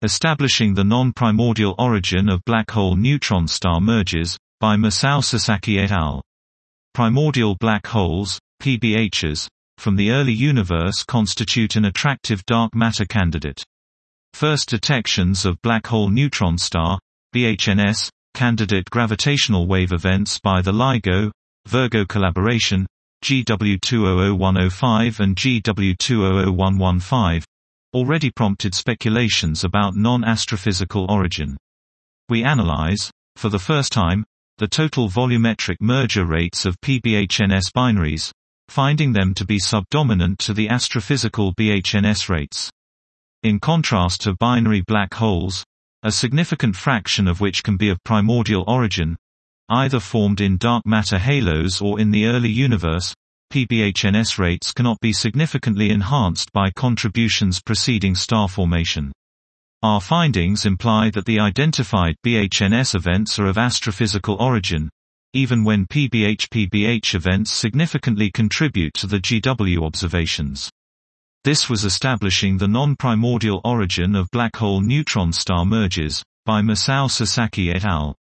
Establishing the Non-Primordial Origin of Black Hole Neutron Star Mergers, by Masao Sasaki et al. Primordial black holes, PBHs, from the early universe constitute an attractive dark matter candidate. First detections of black hole neutron star, BHNS, candidate gravitational wave events by the LIGO-Virgo collaboration, GW200105 and GW200115, already prompted speculations about non-astrophysical origin. We analyze, for the first time, the total volumetric merger rates of PBHNS binaries, finding them to be subdominant to the astrophysical BHNS rates. In contrast to binary black holes, a significant fraction of which can be of primordial origin, either formed in dark matter halos or in the early universe, PBHNS rates cannot be significantly enhanced by contributions preceding star formation. Our findings imply that the identified BHNS events are of astrophysical origin, even when PBH events significantly contribute to the GW observations. This was establishing the non-primordial origin of black hole neutron star mergers, by Masao Sasaki et al.